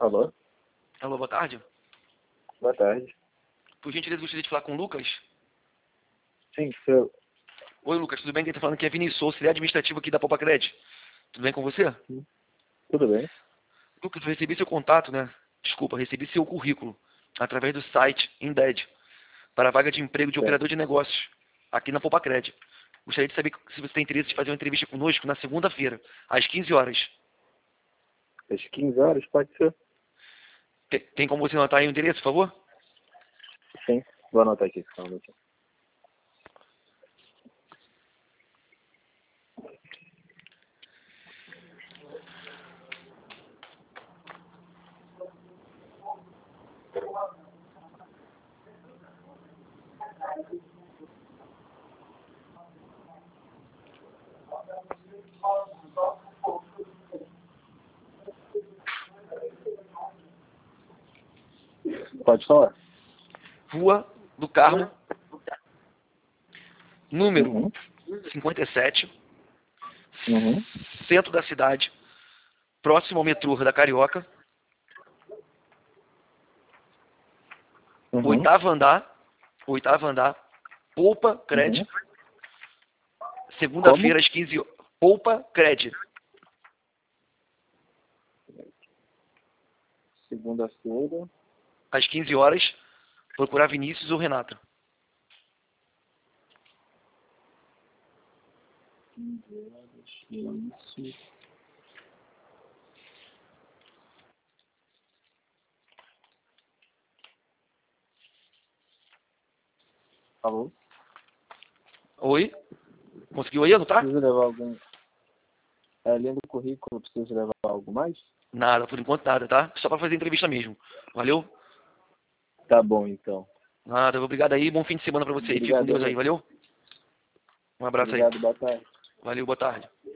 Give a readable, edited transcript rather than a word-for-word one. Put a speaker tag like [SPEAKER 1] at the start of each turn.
[SPEAKER 1] Alô?
[SPEAKER 2] Alô, boa tarde.
[SPEAKER 1] Boa tarde.
[SPEAKER 2] Por gentileza, gostaria de falar com o Lucas.
[SPEAKER 1] Sim, seu.
[SPEAKER 2] Oi, Lucas, tudo bem? Quem está falando aqui é Vinícius, sou auxiliar administrativo aqui da Poupa Cred. Tudo bem com você?
[SPEAKER 1] Tudo bem?
[SPEAKER 2] Lucas, eu recebi seu contato, né? Desculpa, recebi seu currículo através do site Indeed para a vaga de emprego de
[SPEAKER 1] Certo.
[SPEAKER 2] operador de negócios aqui na Poupa Cred. Gostaria de saber se você tem interesse de fazer uma entrevista conosco na segunda-feira, às 15 horas.
[SPEAKER 1] Às 15 horas, pode ser?
[SPEAKER 2] Tem como você anotar aí o endereço, por favor?
[SPEAKER 1] Sim. Vou anotar aqui, só um minutinho. Pode falar?
[SPEAKER 2] Rua do Carmo, número
[SPEAKER 1] Uhum.
[SPEAKER 2] 57,
[SPEAKER 1] Uhum.
[SPEAKER 2] centro da cidade, próximo ao metrô da Carioca,
[SPEAKER 1] Uhum.
[SPEAKER 2] oitavo andar, Poupa Cred,
[SPEAKER 1] Uhum. Como?
[SPEAKER 2] segunda-feira às 15 horas. Poupa Cred,
[SPEAKER 1] Segunda-feira.
[SPEAKER 2] às 15 horas, procurar Vinícius ou Renata.
[SPEAKER 1] 15 horas. Isso. Alô?
[SPEAKER 2] Oi? Conseguiu aí anotar?
[SPEAKER 1] Precisa levar algum... Além do currículo, precisa levar algo mais?
[SPEAKER 2] Nada, por enquanto nada, tá? Só para fazer entrevista mesmo. Valeu?
[SPEAKER 1] Tá bom, então.
[SPEAKER 2] Nada, obrigado aí. Bom fim de semana para você aí. Fique com Deus
[SPEAKER 1] Obrigadão
[SPEAKER 2] aí,
[SPEAKER 1] aí.
[SPEAKER 2] valeu? Um abraço aí.
[SPEAKER 1] Obrigado, boa tarde.
[SPEAKER 2] Valeu, boa tarde.